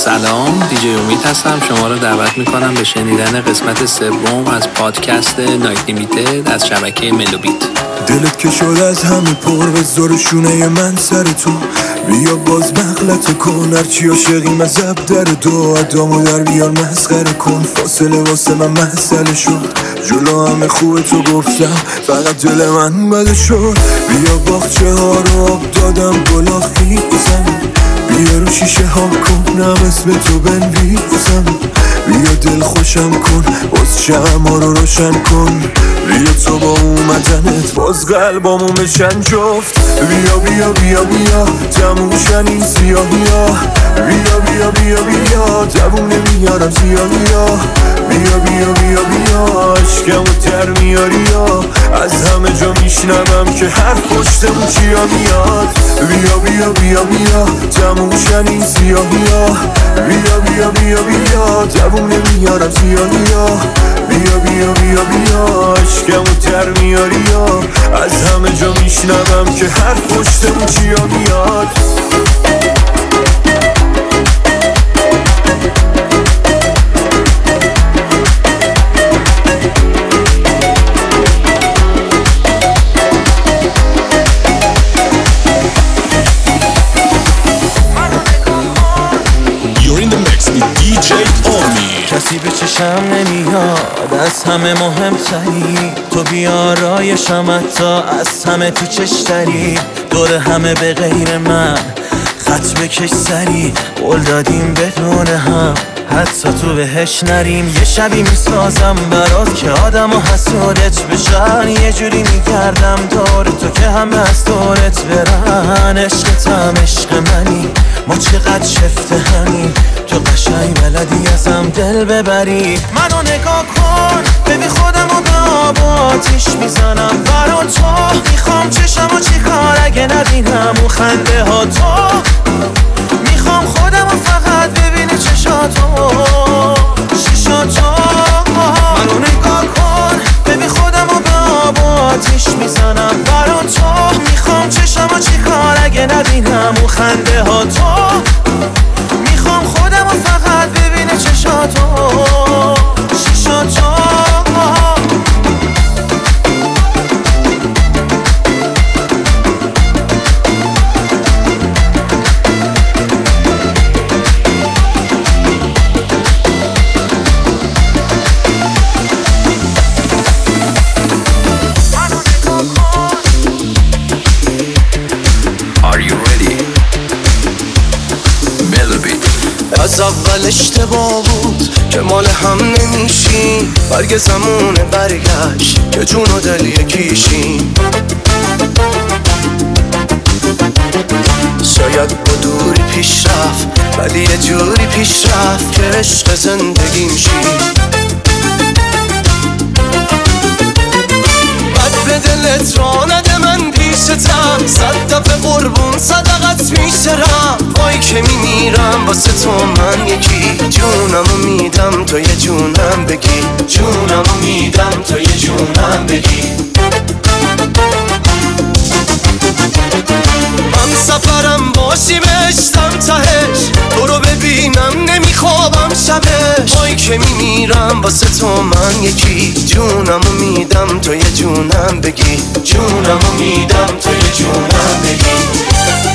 سلام، دیجی امید هستم. شما رو دعوت میکنم به شنیدن قسمت سوم از پادکست نایت لیمیتد از شبکه ملوبیت. دلت که شد از همه پر بذار شونه من سر تو، بیا باز مغلط کن هرچی عاشقیم از زب در دو ادامو در بیار مسخره کن، فاصله واسه من مسئله شد، جلو همه خوب تو گفتم فقط دل من بده شد، بیا باغچه ها رو آب دادم گلا خیزم، بیا رو شیشه ها کن نم اسم تو بنویسم، بیا دل خوشم کن باز شمع رو روشن کن، بیا تو با اومدنت باز قلبامو بشن جفت، بیا بیا بیا بیا تموشن این سیاهی ها، بیا بیا بیا بیا جوونه میارم سیاهی ها، بیا بیا بیا بیا عشقمو در میاری ها، از همه جا میشنوم که هر پشتمون چیا میاد، بیا بیا بیا بیا تموشن این سیاهی ها، بیا بیا بیا بیا جوونه میارم سیاهی ها، بیا بیا بیا بیا عشقمو در میاری ها، از همه جا میشنوم که هر پشتمون چیا میاد. کسی به چشم نمیاد از همه مهمتری، تو بیارایشم حتی از همه تو چشتری، دور همه به غیر من خط بکش سری، قول دادیم بدون هم حتی تو بهش نریم، یه شبی میسازم برات که آدم و حسودت بشن، یه جوری میگردم دور تو که همه از دورت برن، عشقتم عشق منی ما چقدر شفته همین، تو قشنگ بلدی ازم دل ببری، منو نگاه کن ببین خودم و به آب و آتیش میزنم برا تو، میخوام چشم و چیکار اگه نبینم اون خنده ها تو، میخوام خودم و فقط ببینی چشاتو شیشاتو، منو نگاه کن ببین خودم و به آب و آتیش میزنم برا تو، میخوام چشم و چیکار اگه نبینم اون خنده ها تو، میخوام خودم و فقط ببینه چشاتو شیشاتو. از اول اشتباه بود که مال هم نمیشیم، برگ زمونه برگشت که جون و دل یکیشیم، شاید با دوری پیش رفت ولی یه جوری پیش رفت که عشق زندگیم شیم، بد به دلت را نده من پیشتم، صد دفعه قربون صدقت میشرم، وای که میمیرم واسه تو من یکی، جونمو میدم تو یه جونم بگی، جونمو میدم تو یه جونم بگی، من سفرم باشی بشتم تهش، تو رو ببینم نمیخوابم شبش، وای که میمیرم واسه تو من یکی، جونمو میدم تو یه جونم بگی، جونمو میدم تو یه جونم بگی.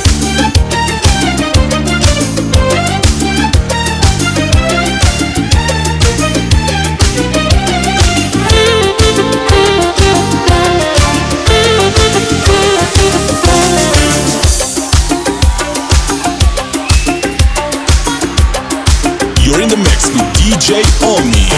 You're in the mix with DJ Omni.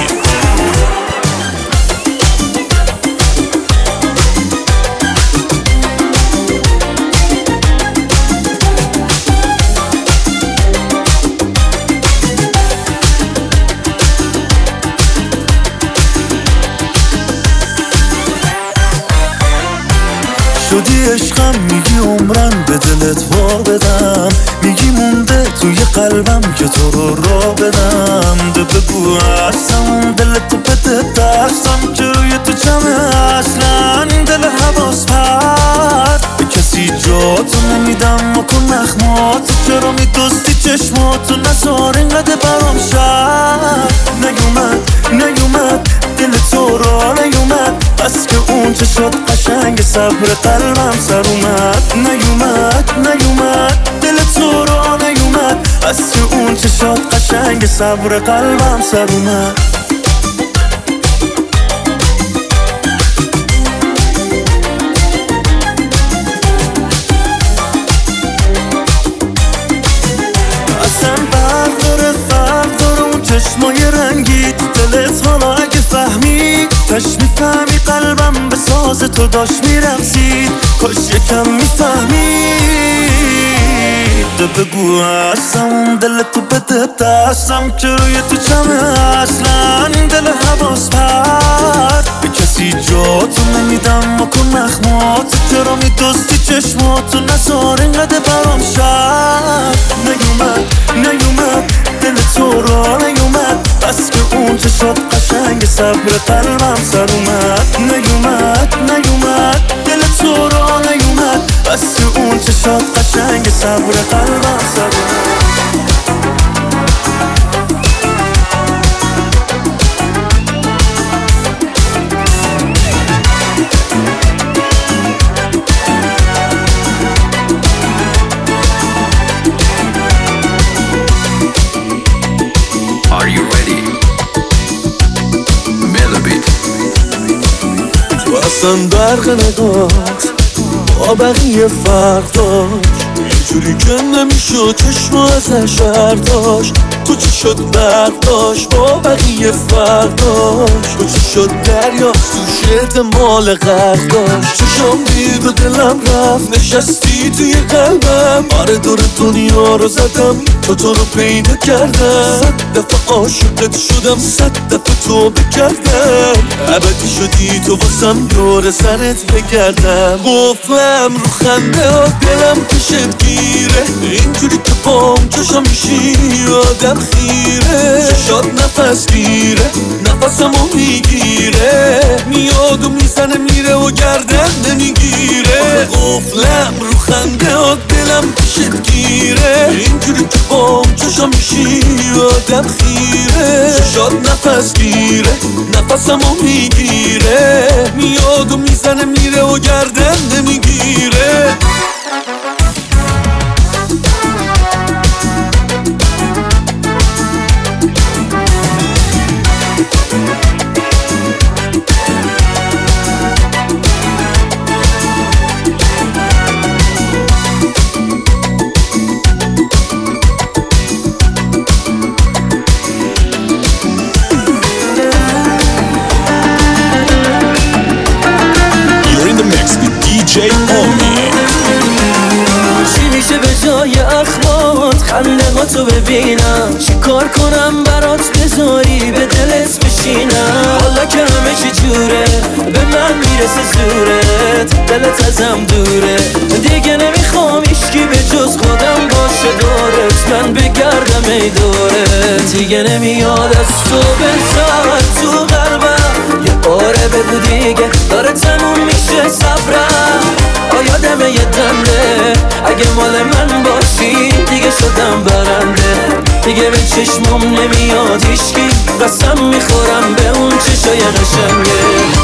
شدی عشقم میگی عمرم به دلت وا بدم، میگی مونده توی قلبم که تو رو را بدم، ده بگو هستم دلت بده دستم که روی تو جمعه اصلا دل حواس پرد، به کسی جاتو نمیدم و کن نخمات، چرا میدوستی چشماتو نزار اینقدر برام شد. نیومد دل تو را نیومد، بس که اون چشات قشنگ صبر قلبم سر اومد. نیومد دل تو را نیومد، بس که اون چشات قشنگ صبر قلبم سر اومد. چشمای رنگی دلت حالا اگه فهمید، تش میفهمی قلبم به ساز تو داشت میرقصید. کاش یکم میفهمید، بگو هستم دلتو بده دستم که روی تو چمه اصلا دل حواس پرد. به کسی جاتو نمیدم و کن مخمات، چرا میدستی چشماتو نزار اینقدر برام شد. نیومد دل تو را نیومد، بس که اون چشات قشنگ صبر قلبم سر اومد. نیومد دل تو را نیومد، بس که اون چشات قشنگ صبر قلبم سر اومد. Are you ready? Melody. تو اصلا برق نگاهت با بقیه فرق داشت، اینجوری که نمیشد چشم ازش برداشت. تو چی شد برق داشت با بقیه فرق داشت، تو چی شد دریا توش احتمال غرق داشت. چشم دید و دلم رفت نشستی توی قلبم، آره دور دنیا رو زدم تو رو پیدا کردم. 100 دفعه عاشقت شدم 100 دفعه تو بکردم، ابدی شدی تو واسم دور سرت بگردم. گفتم رو خنده ها دلم پیشت گیره، اینجوری که بام چشم میشی آدم خیره. چشات نفس گیره نفسمو میگیره، میاد و میزنه میره و گردن نمیگیره. قفلم رو خنده ها دلم پیشت گیره، اینجوری که بام چشم میشی آدم خیره. چشات نفس گیره نفسمو میگیره، میاد و میزنه میره و گردن نمیگیره. DJ Omi. چی میشه به جای اخمات خنده ها تو ببینم؟ چی کار کنم برات بذاری به دلت بشینم؟ حالا که همه چی جوره به من میرسه زورت، دلت ازم دوره دیگه نمیخوام هیچکی به جز خودم باشه دورت. من بگردم ای دورت دیگه نمیاد از تو بهتر تو قلبم. یه باره بگو دیگه داره تموم میشه صبرم. آیادمه یه دنده اگه مال من باشی دیگه شدم برنده. دیگه به چشمم نمیاد هیچکی، قسم میخورم به اون چشای قشنگه.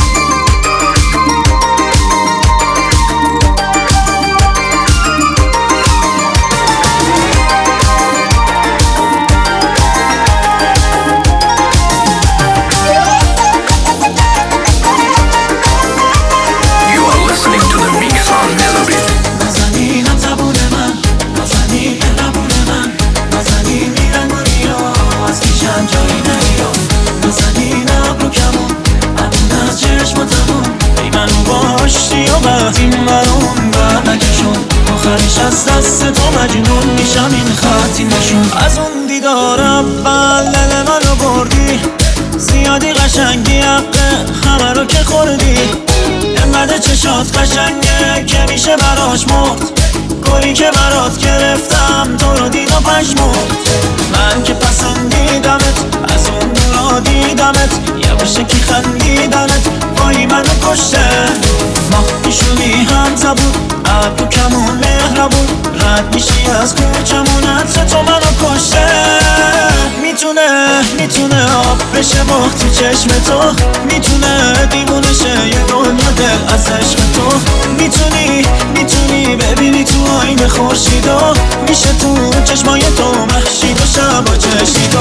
از دست تو مجنون میشم این خطی نشون. از اون دیدار اول دل منو بردی، زیادی قشنگی حقه همه رو که خوردی. انقدر چشات قشنگه که میشه براش مرد، گلی که برات گرفتم تو رو دید و پشمرد. من که پسندیدمت از اون دورا دیدمت، یواشکی خندیدمت وای منو کشته. ماه پیشونی هم زبون ابرو کمون مهربون، رد میشی از کوچمونت تو منو کشته. میتونه آب بشه مخ تو چشم تو، میتونه دیوونه شه یه دنیا دل از عشق تو. میتونی ببینی تو آینه خورشیدو، میشه تو چشمای تو محشید و شبا چشیدو.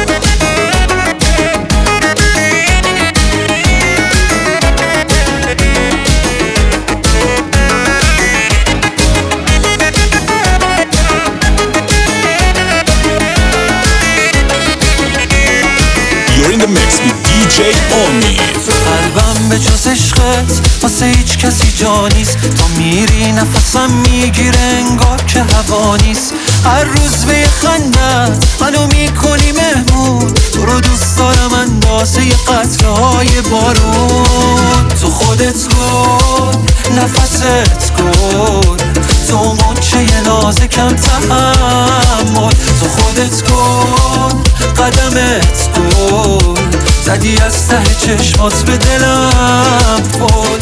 You're in the mix with DJ Omi. قلبم به جز عشقت واسه هیچ کسی جا نیست. تو میری نفسم میگیره انگار که هوا نیست. هر روز به یه خندت منو میکنی مهمون. تو رو دوست دارم اندازه یه قطره های بارون. تو خودت گل نفست گل، تو مچه نازکم تحمل. تو خودت گل قدمت گل، زدی از ته چشمات به دلم پل.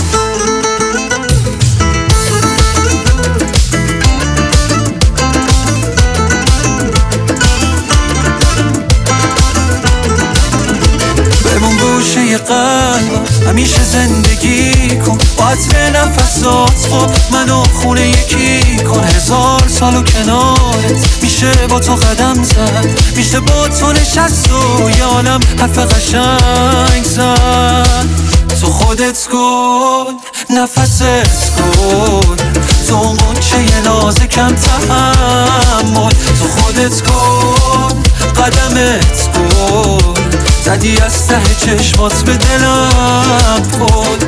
بمون گوشه قلبم همیشه زندگی کن، با عطر نفسات خب منو خونه یکی کن. 1000 سالو کنارت میشه با تو قدم زد، میشه با تو نشست و یه عالم حرف قشنگ زد. تو خودت گل نفست گل، تو مچه نازکم تحمل. تو خودت گل قدمت گل، زدی از ته چشمات به دلم پل.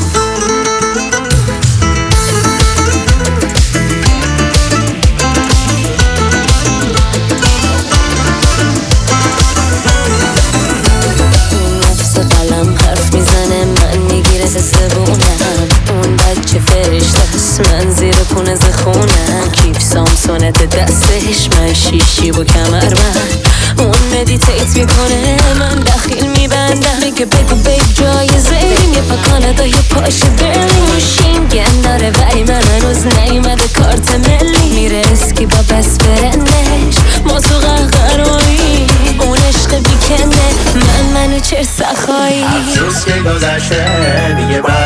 نفس قلم حرف میزنه من میگیره زبونم. اون بچه فرشته هست من زیر پونه زخونم. کیف سامسونت دستش من شیشی با کمر من. اون مدیتیت میکنه من دخیل میبندم. میگه بگو بیب جایزه بریم یه پاکاندا یه پاش برلین. موشینگن داره ولی من هنوز نیومده کارت ملی. میره اسکی با بس برندش ما تو قهقرایی. اون عشق بیکنه منو چرت سخایی. افسوس که گذشته دیگه